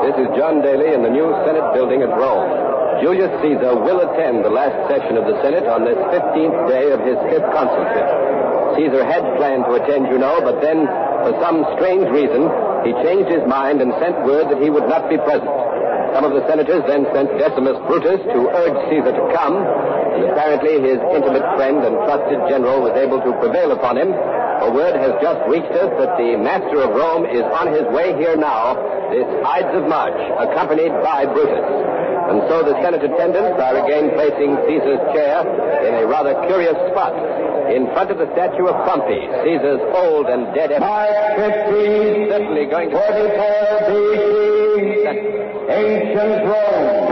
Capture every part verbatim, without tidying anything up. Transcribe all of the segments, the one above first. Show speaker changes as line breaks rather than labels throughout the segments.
This is John Daly in the new Senate building at Rome. Julius Caesar will attend the last session of the Senate on this fifteenth day of his fifth consulship. Caesar had planned to attend, you know, but then, for some strange reason, he changed his mind and sent word that he would not be present. Some of the senators then sent Decimus Brutus to urge Caesar to come, and apparently his intimate friend and trusted general was able to prevail upon him. A word has just reached us that the master of Rome is on his way here now, this Ides of March, accompanied by Brutus. And so the Senate attendants are again placing Caesar's chair in a rather curious spot, in front of the statue of Pompey, Caesar's old and dead emperor.
March fifteenth,
certainly going to...
forty-four B C, ancient Rome.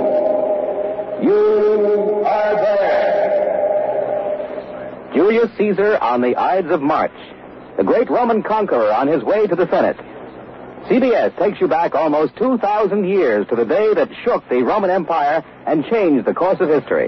You are there.
Julius Caesar on the Ides of March, the great Roman conqueror on his way to the Senate. C B S takes you back almost two thousand years to the day that shook the Roman Empire and changed the course of history.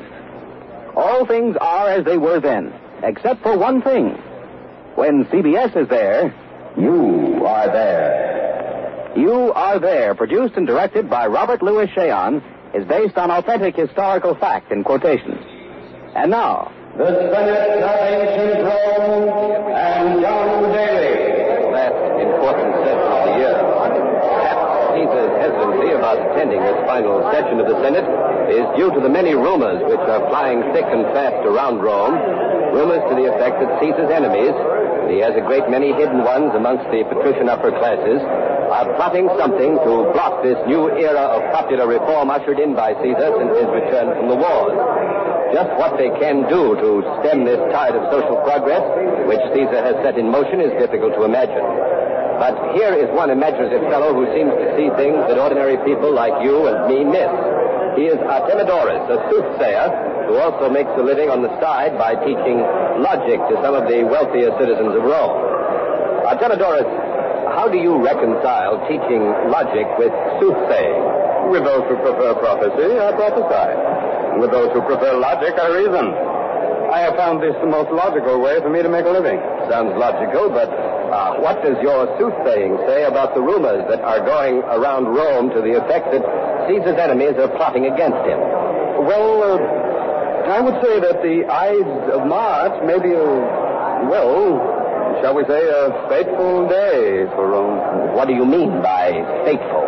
All things are as they were then, except for one thing. When C B S is there,
you are there.
You Are There, produced and directed by Robert Louis Cheon, is based on authentic historical fact and quotations. And now,
the Senate of ancient Rome and John Daly.
Last important session of the year. Perhaps Caesar's hesitancy about attending this final session of the Senate is due to the many rumors which are flying thick and fast around Rome. Rumors to the effect that Caesar's enemies, and he has a great many hidden ones amongst the patrician upper classes, are plotting something to block this new era of popular reform ushered in by Caesar since his return from the wars. Just what they can do to stem this tide of social progress, which Caesar has set in motion, is difficult to imagine. But here is one imaginative fellow who seems to see things that ordinary people like you and me miss. He is Artemidorus, a soothsayer, who also makes a living on the side by teaching logic to some of the wealthier citizens of Rome. Artemidorus, how do you reconcile teaching logic with soothsaying?
With those who prefer prophecy, I prophesy. With those who prefer logic, I reason. I have found this the most logical way for me to make a living.
Sounds logical, but uh, what does your soothsaying say about the rumors that are going around Rome to the effect that Caesar's enemies are plotting against him?
Well, uh, I would say that the Ides of March may be a, well, shall we say, a fateful day for Rome.
What do you mean by fateful?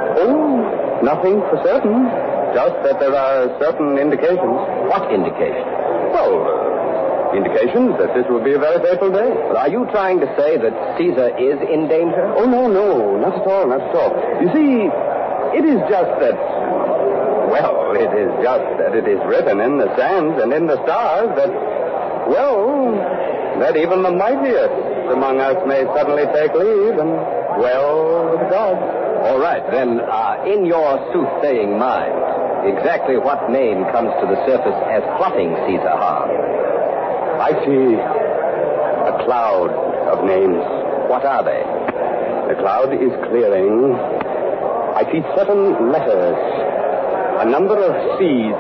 Oh, nothing for certain. Just that there are certain indications.
What indications?
Well, uh, indications that this will be a very fateful day.
Well, are you trying to say that Caesar is in danger?
Oh, no, no, not at all, not at all. You see, it is just that, well, it is just that it is written in the sands and in the stars that, well, that even the mightiest among us may suddenly take leave and dwell with God.
All right, then, uh, in your soothsaying mind, exactly what name comes to the surface as plotting Caesar harm?
I see a cloud of names.
What are they?
The cloud is clearing. I see certain letters, a number of C's.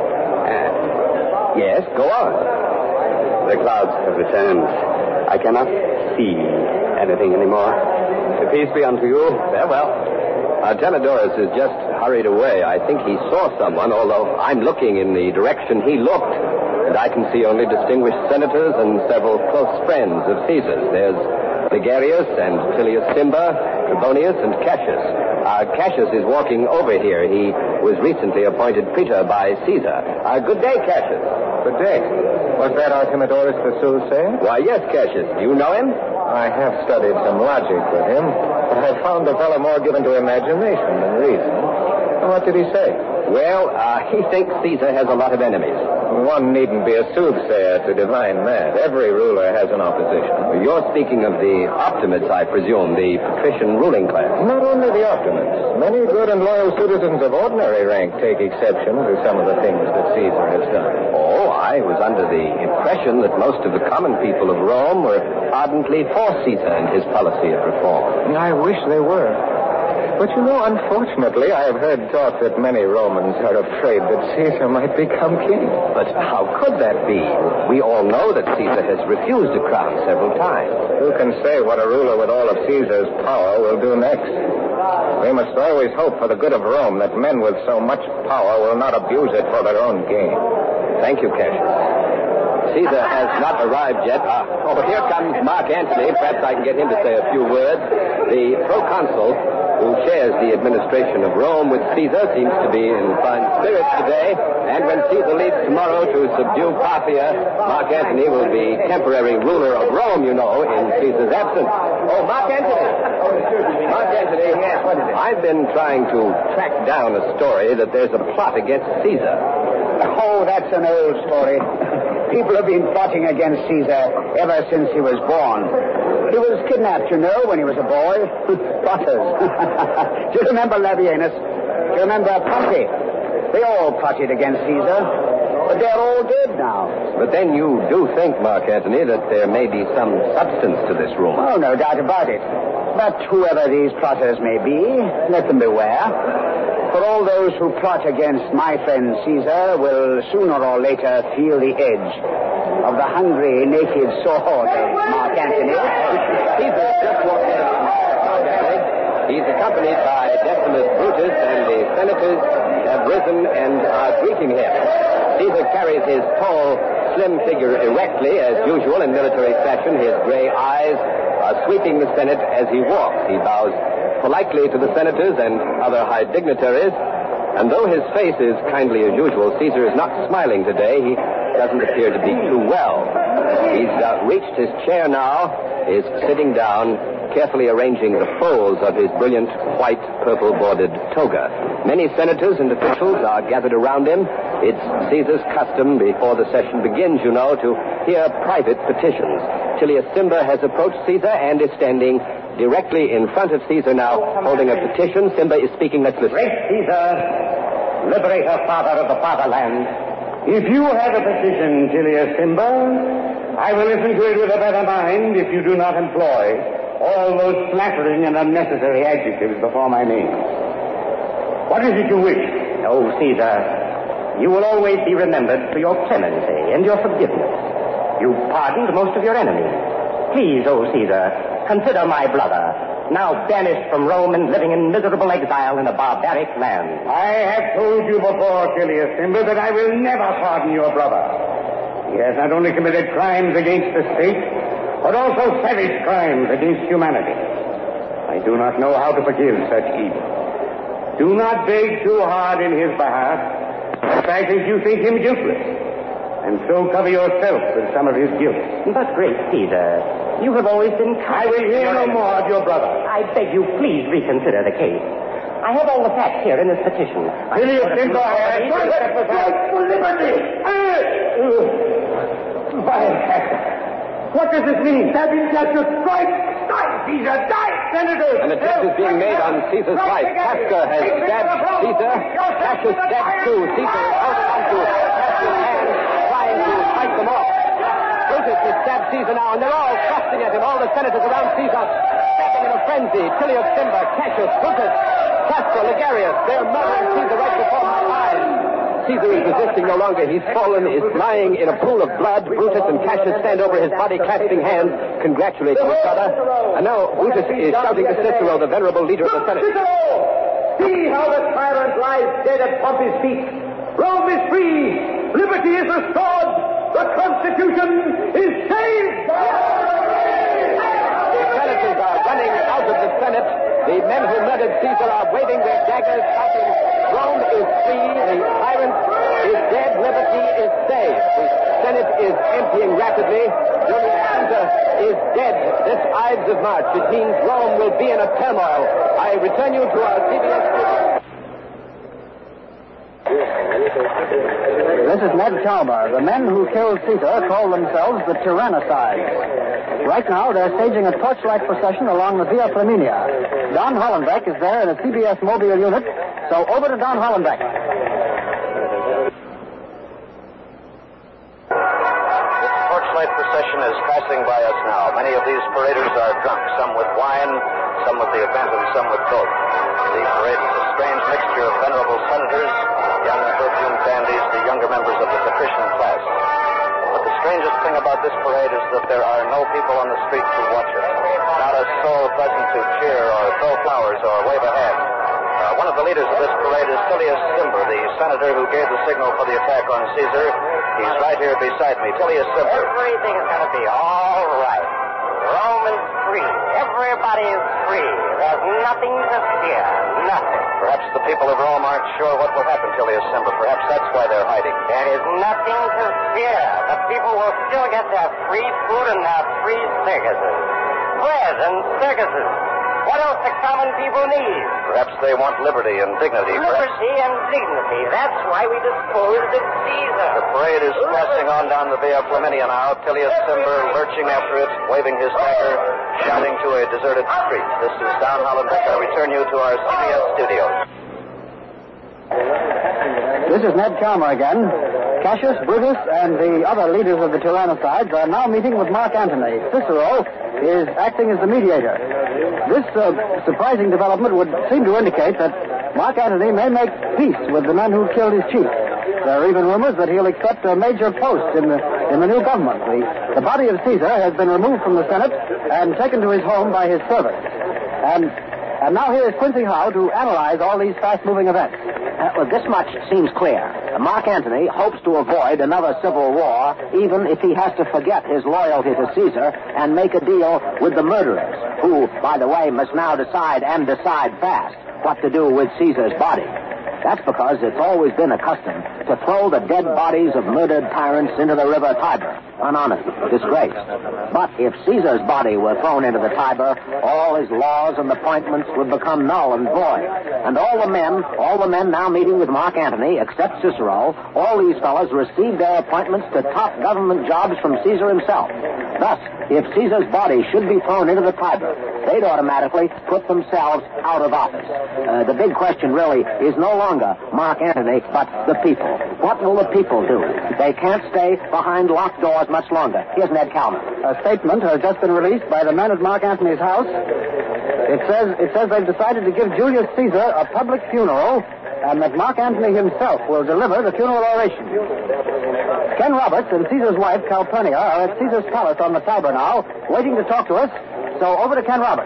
Uh, yes, go on.
The clouds have returned. I cannot see anything anymore. Peace be unto you.
Farewell. Artemidorus has just hurried away. I think he saw someone, although I'm looking in the direction he looked, and I can see only distinguished senators and several close friends of Caesar's. There's Ligarius and Tilius Cimber, Trebonius, and Cassius. Uh, Cassius is walking over here. He was recently appointed praetor by Caesar. Uh, good day, Cassius.
Good day. Was that Artemidorus the soothsayer?
Why, yes, Cassius. Do you know him?
I have studied some logic with him, but I found the fellow more given to imagination than reason. What did he say?
Well, uh, he thinks Caesar has a lot of enemies.
One needn't be a soothsayer to divine that. Every ruler has an opposition.
You're speaking of the Optimates, I presume, the patrician ruling class.
Not only the Optimates. Many good and loyal citizens of ordinary rank take exception to some of the things that Caesar has done.
Oh, I was under the impression that most of the common people of Rome were ardently for Caesar and his policy of reform.
I wish they were. But you know, unfortunately, I have heard talk that many Romans are afraid that Caesar might become king.
But how could that be? We all know that Caesar has refused a crown several times.
Who can say what a ruler with all of Caesar's power will do next? We must always hope for the good of Rome that men with so much power will not abuse it for their own gain.
Thank you, Cassius. Caesar has not arrived yet. Uh, oh, here comes Mark Antony. Perhaps I can get him to say a few words. The proconsul, who shares the administration of Rome with Caesar, seems to be in fine spirits today. And when Caesar leaves tomorrow to subdue Parthia, Mark Antony will be temporary ruler of Rome, you know, in Caesar's absence. Oh, Mark Antony. Mark Antony, yes, what is it? I've been trying to track down a story that there's a plot against Caesar.
Oh, that's an old story. People have been plotting against Caesar ever since he was born. He was kidnapped, you know, when he was a boy. Plotters. Do you remember Labienus? Do you remember Pompey? They all plotted against Caesar, but they're all dead now.
But then you do think, Mark Antony, that there may be some substance to this rumor.
Oh, no doubt about it. But whoever these plotters may be, let them beware. For all those who plot against my friend Caesar will sooner or later feel the edge of the hungry, naked sword of Mark Antony.
Caesar just walked in. He's accompanied by Decimus Brutus, and the senators have risen and are greeting him. Caesar carries his tall, slim figure erectly, as usual in military fashion. His gray eyes are sweeping the Senate as he walks. He bows politely to the senators and other high dignitaries, and though his face is kindly as usual, Caesar is not smiling today. He doesn't appear to be too well. He's uh, reached his chair now, is sitting down, carefully arranging the folds of his brilliant white, purple-bordered toga. Many senators and officials are gathered around him. It's Caesar's custom before the session begins, you know, to hear private petitions. Tullius Cimber has approached Caesar and is standing directly in front of Caesar now, holding a petition. Cimber is speaking. Let's listen.
Great Caesar, liberator, father of the fatherland, if you have a petition, Tullius Cimber, I will listen to it with a better mind if you do not employ all those flattering and unnecessary adjectives before my name. What is it you wish?
Oh, Caesar, you will always be remembered for your clemency and your forgiveness. You pardoned most of your enemies. Please, oh, Caesar, consider my brother, now banished from Rome and living in miserable exile in a barbaric land.
I have told you before, Tullius Cimber, that I will never pardon your brother. He has not only committed crimes against the state, but also savage crimes against humanity. I do not know how to forgive such evil. Do not beg too hard in his behalf. The fact is, you think him guiltless, and so cover yourself with some of his guilt.
But, great Caesar, you have always been kind.
I will hear no more of your brother.
I beg you, please reconsider the case. I have all the facts here in this petition.
Tullius Cimber, I have for liberty. By heck. What does this mean? Having got to strike. Die, Caesar, die, senators.
An attempt is being made on Caesar's life. Casca has stabbed Caesar. Cassius stabs too. Caesar is holding onto Casca's hands, trying to fight them off. Brutus has stabbed Caesar now, and they're all thrusting at him. All the senators around Caesar, stabbing in a frenzy. Tullius Cimber, Cassius, Brutus, Casca, Ligarius. They're murdering Caesar right before my eyes. Caesar is resisting no longer. He's fallen, is lying in a pool of blood. Brutus and Cassius stand over his body, clasping hands, congratulating each other. And now Brutus is shouting to Cicero, the venerable leader of the Senate.
Cicero! See how the tyrant lies dead at Pompey's feet. Rome is free. Liberty is restored. The Constitution is saved.
The senators are running out of the Senate. The men who murdered Caesar are waving their daggers, shouting, Rome is free, the tyrant is dead, liberty is saved. The Senate is emptying rapidly. Julius Caesar is dead this Ides of March. It means Rome will be in a turmoil. I return you to our C B S studio.
This is Ned Talbot. The men who killed Caesar call themselves the Tyrannicides. Right now, they're staging a torchlight procession along the Via Flaminia. Don Hollenbeck is there in a C B S mobile unit, so over to Don Hollenbeck.
Torchlight procession
procession is passing by us now. Many of these paraders are drunk, some with wine, some with the event, and some with both. The parade is a strange mixture of venerable senators, young perfumed dandies, the younger members of the patrician class. But the strangest thing about this parade is that there are no people on the street to watch it. Not a soul present to cheer or throw flowers or wave a hand. Uh, one of the leaders of this parade is Tullius Cimber, the senator who gave the signal for the attack on Caesar. He's right here beside me. Tullius Cimber.
Everything is going to be all right. Rome is free. Everybody is free. There's nothing to fear. Nothing.
Perhaps the people of Rome aren't sure what will happen, Tullius Cimber. Perhaps that's why they're hiding.
There is nothing to fear. The people will still get their free food and their free circuses. Bread and circuses. What else do common people need?
Perhaps they want liberty and dignity.
Liberty
Perhaps...
and dignity. That's why we disposed of Caesar.
The parade is passing on down the Via Flaminia now. Tullius Cimber lurching after it, waving his dagger, shouting to a deserted street. This is Don Hollenbeck. I return you to our C B S studios.
This is Ned Chalmer again. Cassius, Brutus, and the other leaders of the Tyrannocides are now meeting with Mark Antony. Cicero is acting as the mediator. This uh, surprising development would seem to indicate that Mark Antony may make peace with the men who killed his chief. There are even rumors that he'll accept a major post in the in the new government. The, the body of Caesar has been removed from the Senate and taken to his home by his servants. And and now here is Quincy Howe to analyze all these fast-moving events.
Uh, well, this much seems clear. Mark Antony hopes to avoid another civil war, even if he has to forget his loyalty to Caesar and make a deal with the murderers, who, by the way, must now decide, and decide fast, what to do with Caesar's body. That's because it's always been a custom to throw the dead bodies of murdered tyrants into the river Tiber, unhonored, disgraced. But if Caesar's body were thrown into the Tiber, all his laws and appointments would become null and void. And all the men, all the men now meeting with Mark Antony, except Cicero, all these fellows received their appointments to top government jobs from Caesar himself. Thus, if Caesar's body should be thrown into the Tiber, they'd automatically put themselves out of office. Uh, the big question really is no longer Mark Antony, but the people. What will the people do? They can't stay behind locked doors much longer. Here's Ned Chalmer.
A statement has just been released by the men at Mark Antony's house. It says it says they've decided to give Julius Caesar a public funeral, and that Mark Antony himself will deliver the funeral oration. Ken Roberts and Caesar's wife, Calpurnia, are at Caesar's palace on the Tiber now, waiting to talk to us. So over to Ken Roberts.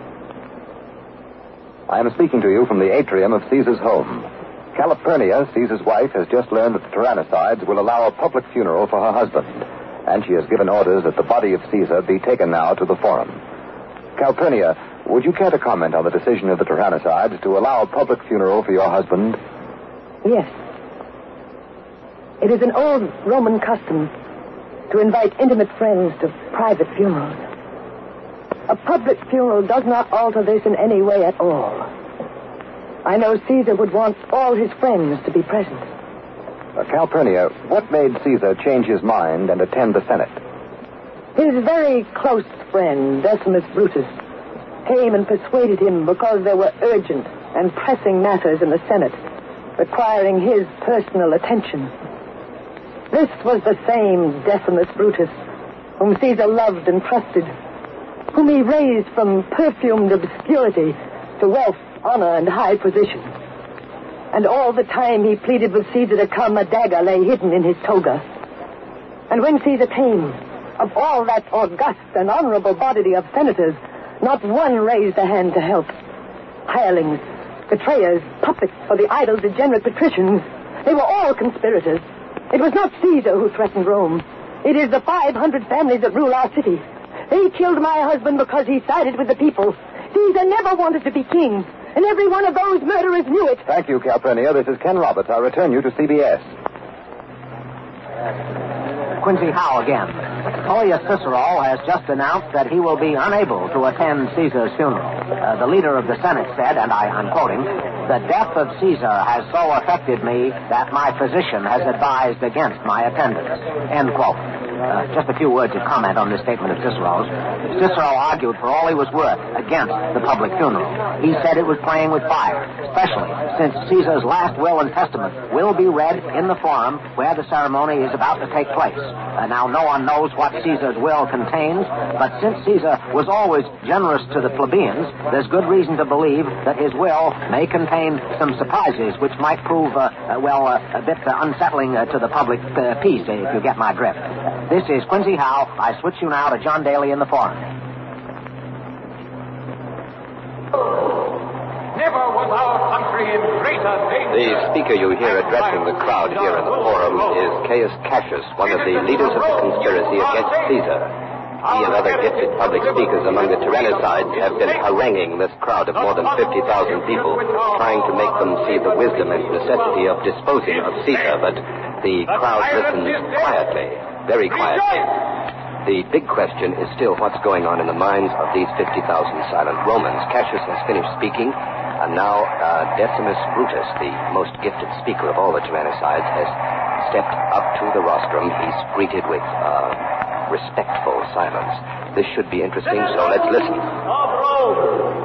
I am speaking to you from the atrium of Caesar's home. Calpurnia, Caesar's wife, has just learned that the Tyrannocides will allow a public funeral for her husband, and she has given orders that the body of Caesar be taken now to the Forum. Calpurnia, would you care to comment on the decision of the Tyrannocides to allow a public funeral for your husband?
Yes. It is an old Roman custom to invite intimate friends to private funerals. A public funeral does not alter this in any way at all. I know Caesar would want all his friends to be present.
Uh, Calpurnia, what made Caesar change his mind and attend the Senate?
His very close friend, Decimus Brutus, came and persuaded him because there were urgent and pressing matters in the Senate requiring his personal attention. This was the same Decimus Brutus whom Caesar loved and trusted, whom he raised from perfumed obscurity to wealth, honor, and high position. And all the time he pleaded with Caesar to come, a dagger lay hidden in his toga. And when Caesar came, of all that august and honorable body of senators, not one raised a hand to help. Hirelings, betrayers, puppets for the idle, degenerate patricians, they were all conspirators. It was not Caesar who threatened Rome. It is the five hundred families that rule our city. They killed my husband because he sided with the people. Caesar never wanted to be king, and every one of those murderers knew it.
Thank you, Calpurnia. This is Ken Roberts. I return you to C B S.
Quincy Howe again. Tullius Cicero has just announced that he will be unable to attend Caesar's funeral. Uh, the leader of the Senate said, and I, I'm quoting, "The death of Caesar has so affected me that my physician has advised against my attendance." End quote. Uh, just a few words of comment on this statement of Cicero's. Cicero argued for all he was worth against the public funeral. He said it was playing with fire, especially since Caesar's last will and testament will be read in the forum where the ceremony is about to take place. Uh, now, no one knows what Caesar's will contains, but since Caesar was always generous to the plebeians, there's good reason to believe that his will may contain some surprises which might prove, uh, uh, well, uh, a bit uh, unsettling uh, to the public uh, peace, if you get my drift. This is Quincy Howe. I switch you now to John Daly in the forum.
Never was our country in greater danger.
The speaker you hear addressing the crowd here in the forum is Caius Cassius, one of the leaders of the conspiracy against Caesar. He and other gifted public speakers among the Tyrannicides have been haranguing this crowd of more than fifty thousand people, trying to make them see the wisdom and necessity of disposing of Caesar, but the crowd listens quietly, very quietly. The big question is still what's going on in the minds of these fifty thousand silent Romans. Cassius has finished speaking, and now uh, Decimus Brutus, the most gifted speaker of all the Tyrannicides, has stepped up to the rostrum. He's greeted with uh, respectful silence. This should be interesting, so let's listen.
Of Rome,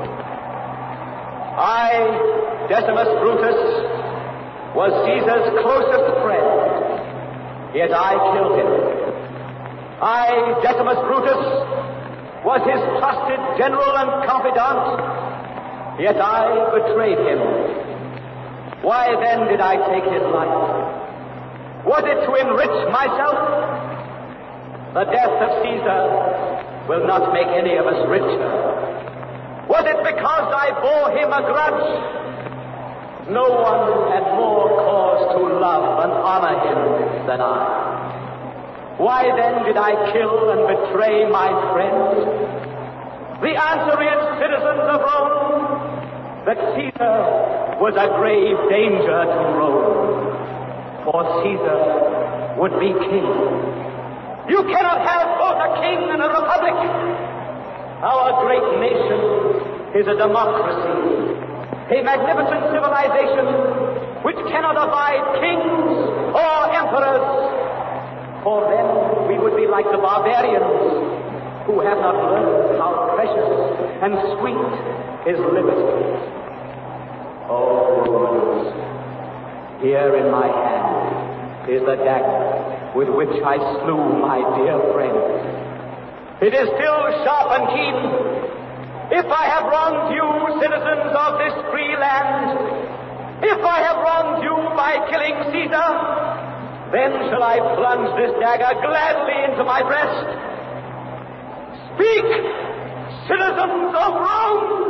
I, Decimus Brutus, was Caesar's closest friend, yet I killed him. I, Decimus Brutus, was his trusted general and confidant, yet I betrayed him. Why then did I take his life? Was it to enrich myself? The death of Caesar will not make any of us richer. Was it because I bore him a grudge? No one had more cause to love and honor him than I. Why then did I kill and betray my friend? The answer is, citizens of Rome, that Caesar was a grave danger to Rome. For Caesar would be king. You cannot have both a king and a republic. Our great nation is a democracy, a magnificent civilization which cannot abide kings or emperors. For then we would be like the barbarians who have not learned how precious and sweet is liberty. Oh, Romans, here in my hand is the dagger with which I slew my dear friend. It is still sharp and keen. If I have wronged you, citizens of this free land, if I have wronged you by killing Caesar, then shall I plunge this dagger gladly into my breast. Speak, citizens of Rome!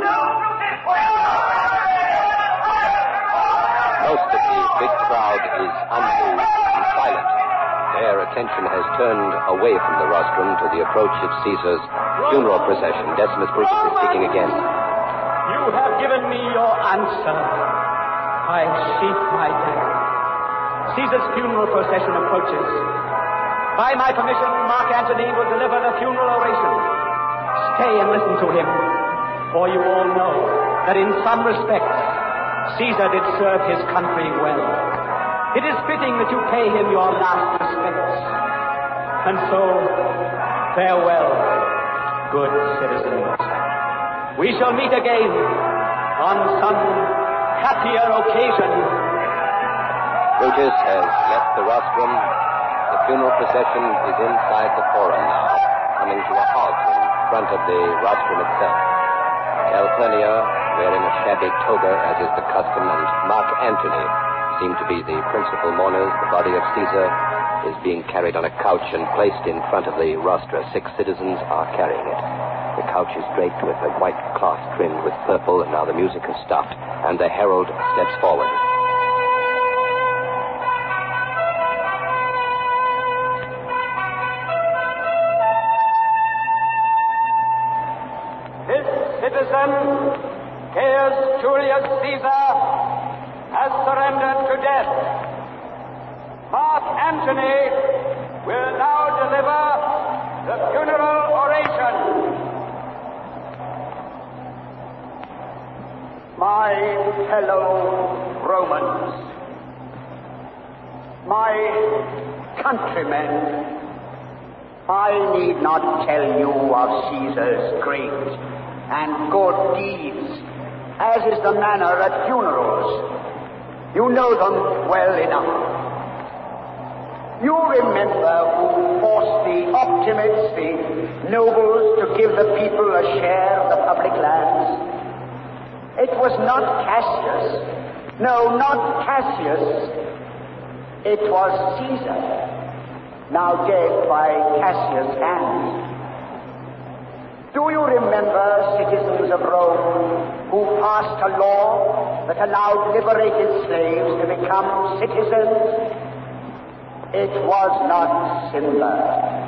Most of the big crowd is unmoved and silent. Their attention has turned away from the rostrum to the approach of Caesar's funeral procession. Decimus Brutus is speaking again.
You have given me your answer. I sheath my dagger. Caesar's funeral procession approaches. By my permission, Mark Antony will deliver the funeral oration. Stay and listen to him, for you all know that in some respects, Caesar did serve his country well. It is fitting that you pay him your last respects. And so, farewell, good citizens. We shall meet again on some happier occasion.
Brutus has left the rostrum. The funeral procession is inside the forum now, coming to a halt in front of the rostrum itself. Calpurnia, wearing a shabby toga, as is the custom, and Mark Antony seem to be the principal mourners. The body of Caesar is being carried on a couch and placed in front of the rostra. Six citizens are carrying it. The couch is draped with a white cloth trimmed with purple, and now the music has stopped, and the herald steps forward.
This citizen, Caius Julius Caesar, has surrendered to death. Mark Antony will now deliver the funeral oration. My fellow Romans, my countrymen, I need not tell you of Caesar's great and good deeds, as is the manner at funerals.
You know them well enough. You remember who forced the optimates, the nobles, to give the people a share of the public lands? It was not Cassius. No, not Cassius. It was Caesar, now dead by Cassius' hand. Do you remember, citizens of Rome, who passed a law that allowed liberated slaves to become citizens? It was not Simba.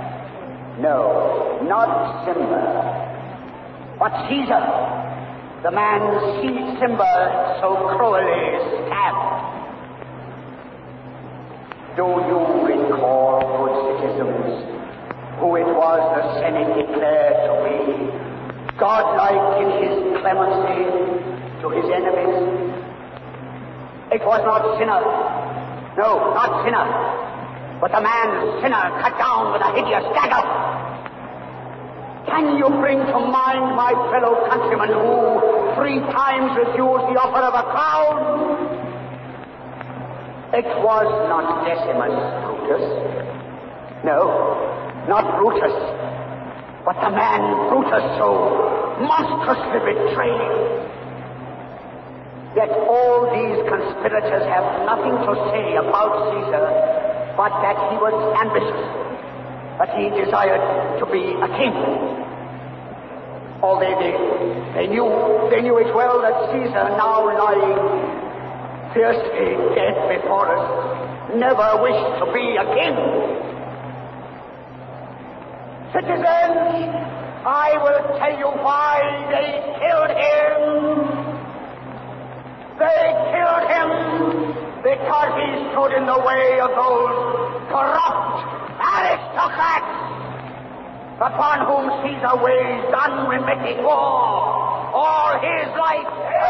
No, not Simba. But Caesar, the man Simba so cruelly stabbed. Do you recall, good citizens, who it was the Senate declared to be godlike in his clemency to his enemies? It was not Cinna. No, not Cinna. But the man Cinna cut down with a hideous dagger. Can you bring to mind my fellow countrymen who three times refused the offer of a crown? It was not Decimus Brutus. No, not Brutus. But the man Brutus so monstrously betrayed. Yet all these conspirators have nothing to say about Caesar but that he was ambitious, that he desired to be a king. Although they, they knew they knew it well that Caesar, now lying fiercely dead before us, never wished to be a king. Citizens, I will tell you why they killed him. They killed him because he stood in the way of those corrupt aristocrats upon whom Caesar waged unremitting war all his life.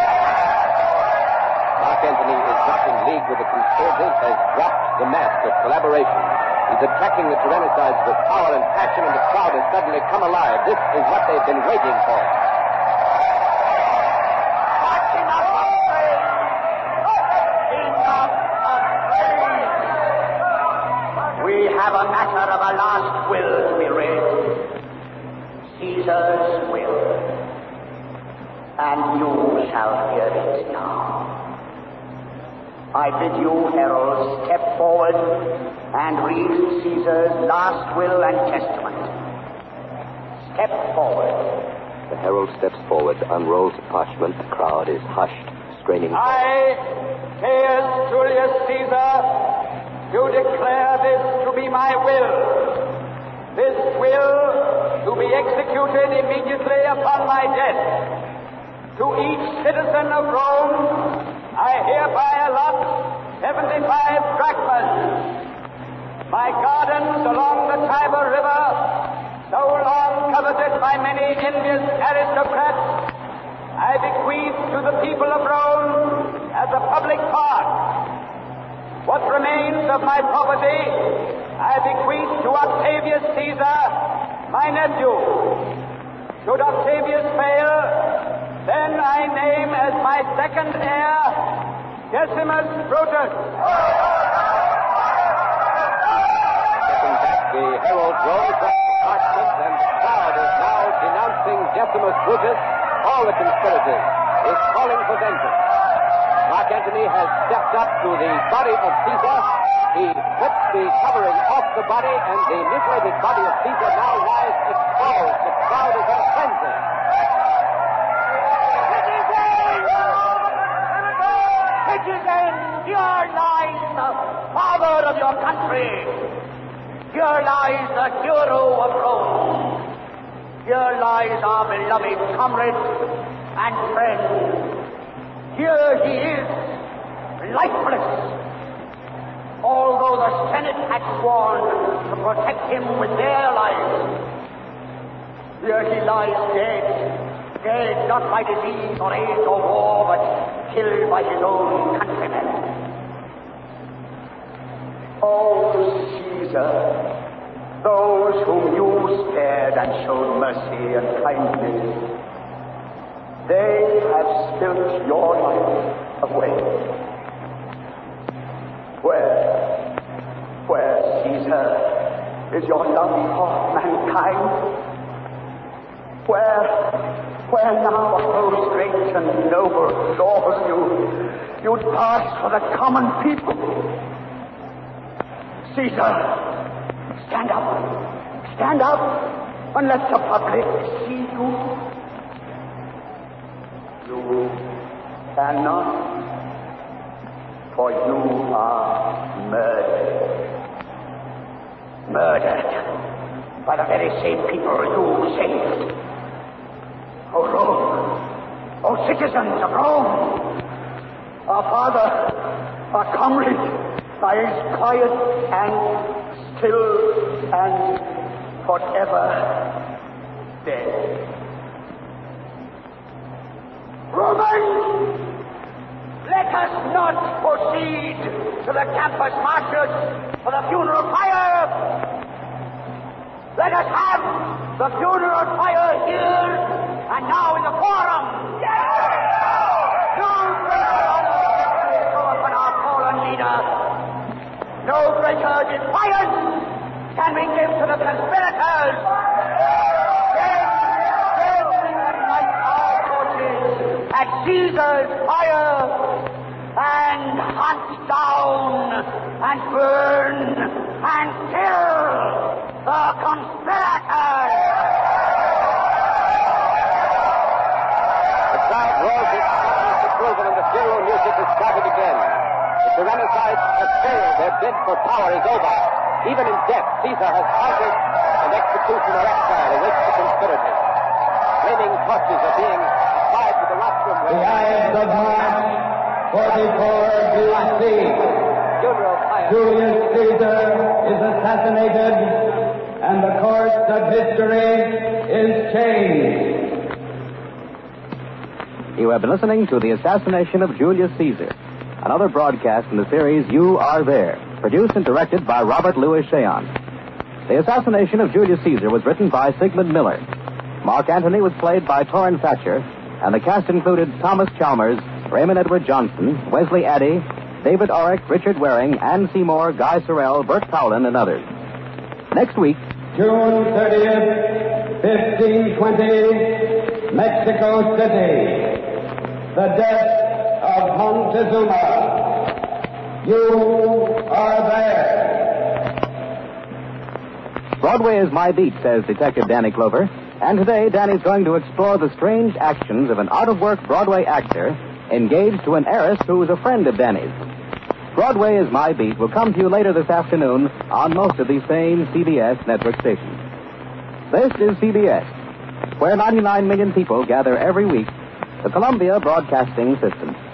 Mark Antony is not in league with the conspirators, has dropped the mask of collaboration. He's attacking the Tyrannicides with power and passion, and the crowd has suddenly come alive. This is what they've been waiting for.
Have a matter of a last will to be read. Caesar's will. And you shall hear it now. I bid you, heralds, step forward and read Caesar's last will and testament. Step forward.
The herald steps forward, unrolls the parchment. The crowd is hushed, straining.
I, Gaius Julius Caesar, to declare this to be my will. This will to be executed immediately upon my death. To each citizen of Rome, I hereby allot seventy-five drachmas. My gardens along the Tiber River, so long coveted by many envious aristocrats, I bequeath to the people of Rome as a public park. What remains of my property, I bequeath to Octavius Caesar, my nephew. Should Octavius fail, then I name as my second heir Decimus Brutus.
Stepping back, the herald rolls up the parchment, and the crowd is now denouncing Decimus Brutus. All the conspirators is calling for vengeance. Mark Antony has stepped up to the body of Caesar. He rips the covering off the body, and the mutilated body of Caesar now lies exposed. The crowd is in a frenzy.
Citizens, here lies the father of your country. Here lies the hero of Rome. Here lies our beloved comrade and friend. Here he is, lifeless, although the Senate had sworn to protect him with their lives. Here he lies dead, dead not by disease or age or war, but killed by his own countrymen. Oh, Caesar, those whom you spared and showed mercy and kindness, they have spilt your life away.
Where, where, Caesar, is your love for mankind? Where, where now are those great and noble laws you, you'd pass for the common people? Caesar, stand up, stand up, and let the public see you. You cannot. For you are murdered. Murdered by the very same people you saved. Oh, Rome. Oh, citizens of Rome. Our father, our comrade, lies quiet and still and forever dead. Romans! Let us not proceed to the campus marches for the funeral fire. Let us have the funeral fire here and now in the forum. No greater honor to show upon our fallen leader. No greater defiance can we give to the conspirators. Then, then we unite our forces at Caesar's fire and hunt down and burn and kill the conspirators.
The crowd roars its disapproval and the funeral music is started again. The Tyrannicides have failed. Their bid for power is over. Even in death, Caesar has conquered, and execution or exile awaits the conspirators. Flaming torches are being applied to the rostrum.
The Ides of March, forty-four B C. Julius Caesar is assassinated, and the course of history is changed.
You have been listening to The Assassination of Julius Caesar, another broadcast in the series You Are There, produced and directed by Robert Louis Cheon. The Assassination of Julius Caesar was written by Sigmund Miller. Mark Antony was played by Torrin Thatcher, and the cast included Thomas Chalmers, Raymond Edward Johnson, Wesley Addy, David Orrick, Richard Waring, Ann Seymour, Guy Sorrell, Bert Powlin, and others. Next week,
June thirtieth, fifteen twenty, Mexico City. The death of Montezuma. You are there.
Broadway is my beat, says Detective Danny Clover. And today, Danny's going to explore the strange actions of an out-of-work Broadway actor engaged to an heiress who is a friend of Danny's. Broadway is My Beat will come to you later this afternoon on most of these same C B S network stations. This is C B S, where ninety-nine million people gather every week, the Columbia Broadcasting System.